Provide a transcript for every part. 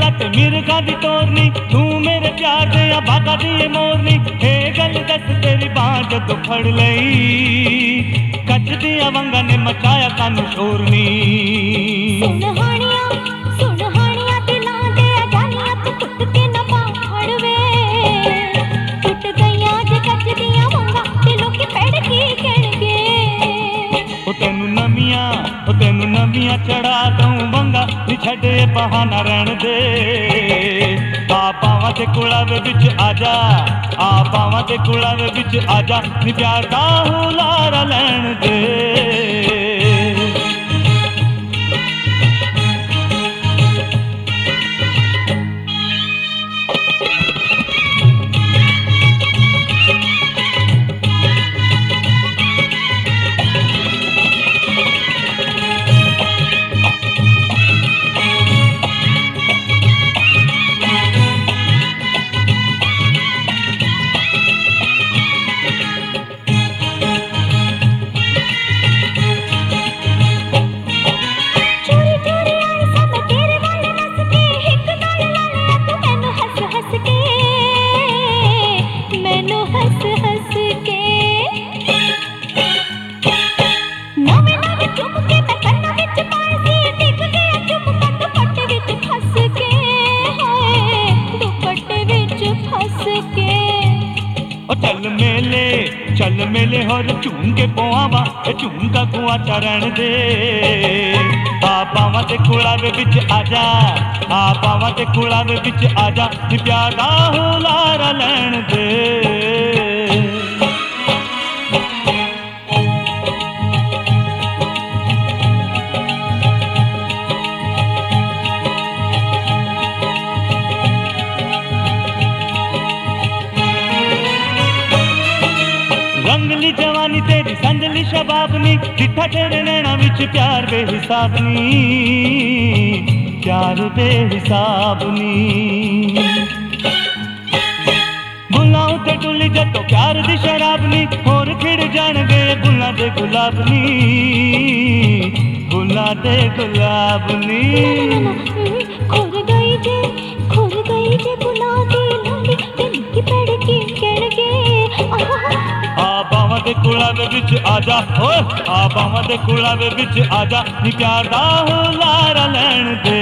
तेरा ते मिर्गा दी तोरनी, तू मेरे प्यार दे या बागा दी ये मोरनी। हे गल दस तेरी बांह जदों फड़ लई, कच दिया वंगा ने मचाया सानू शोरनी। सुन हानिया दिलां दे जानिया तू टुट के ना पाड़ वे, टुट गईयां जे कच दिया वंगा ते लोकी पैड़ की कहणगे। तेनू नवियां चढ़ा दूं वंगा, नी छड्डे बहाना रहन दे। आ पावां ते कुड़ावे विच आजा, आ पावां ते कुड़ावे विच आजा, नी प्यार दा हुलारा लैण दे। चल मेले होर झूम के पोआवा, झूम का कुआ चरण दे। आ पावां ते कुड़ावे विच आजा, आ पावां ते कुड़ावे विच आजा, नी प्यार दा हुलारा लैण दे। रंगली जवानी तेरी संजली शबाबनी, डिठा तेरे नैना विच प्यार बेहिसाब नी, प्यार बेहिसाब नी। बुलाऊं ते डुली जदों प्यार दी शराब नी, होर खिड़ जाण गए बुल्लां दे गुलाब नी, बुल्लां दे गुलाब नी। खुर गई जे बुला दी लाली, दिल की पैड़ की कहणगे। आ बावां दे कुड़ावे विच आजा, ओए आ बावां दे कुड़ावे विच आजा, नी प्यार दा हुलारा लैण दे।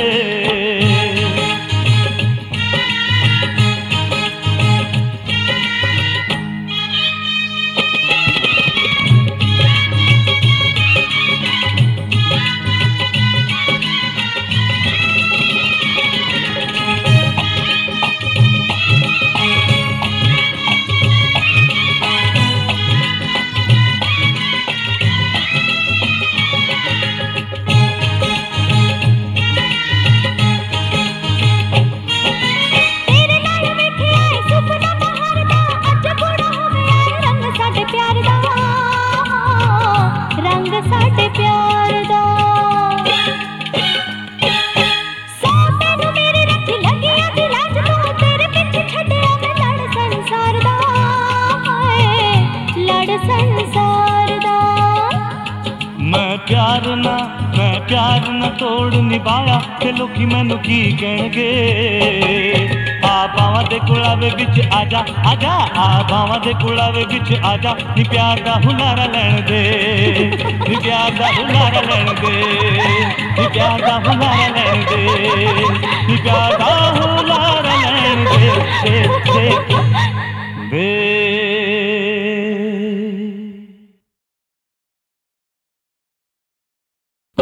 मैं प्यार ना तोड़ निभाया, ते लोकी मैनू की कहणगे। आ बावां दे कुड़ावे विच आजा, आजा आ बावां दे कुड़ावे विच आजा, नी प्यार दा हुलारा लैण दे, नी प्यार दा हुलारा लैण दे, नी प्यार दा हुलारा लैण दे, नी प्यार दा हुलारा लैण दे।